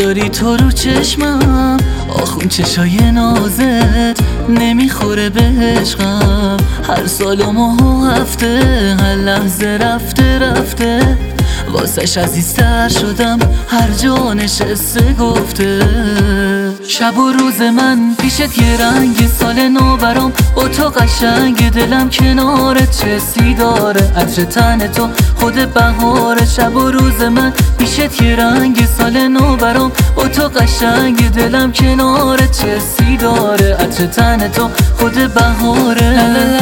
داری تو رو چشمم، آخون چشای نازت نمیخوره به عشقم. هر سال و ماه و هفته، هر لحظه رفته واسش عزیزتر شدم، هر جا نشسته گفته. شب و روز من پیشت یه رنگ، سال نو برام با تو قشنگ، دلم کنارت چه سی داره، عطر تن تو خود بهاره. شب و روز من پیشت یه رنگ، سال نو برام با تو قشنگ، دلم کنارت چه سی داره، عطر تن تو خود بهاره.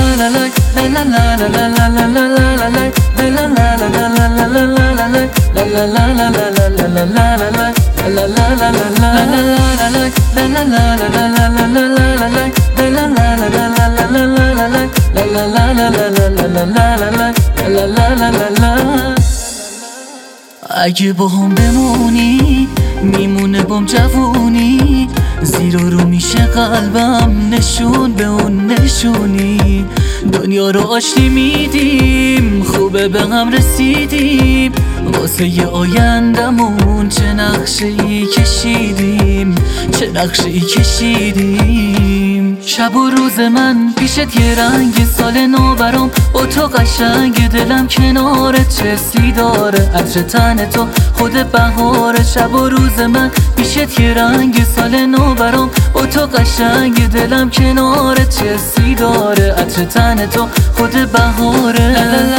اگه با هم بمونی میمونه بام جوونی، زیر و رو میشه قلبم نشون به اون نشونی. دنیا رو آشتی میدیم، خوبه به هم رسیدیم، واسه ی آیندمون چه نقشه ای کشیدیم، چه نقشه ای کشیدیم. شب و روز من پیشت یه رنگ، سال نو برام با تو قشنگ، دلم کنارت چه سی داره، عطر تن تو خود بهاره. شب و روز من پیشت یه رنگ، سال نو برام با تو قشنگ، دلم کنارت چه سی داره، عطر تن تو خود بهاره.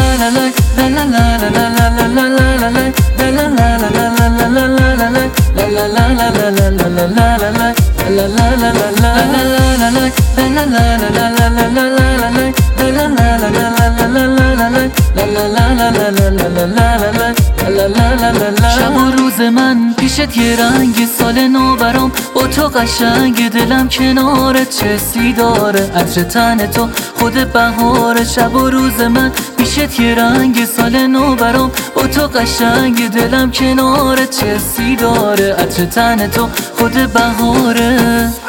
شب و روز من پیشت یه رنگ، سال نو برام با تو قشنگ، دلم کنارت چه سی داره، عطر تن تو خود بهاره. شب و روز من پیشت یه رنگ، سال نو برام با تو قشنگ، دلم کنارت چه سی داره، عطر تن تو خود بهاره.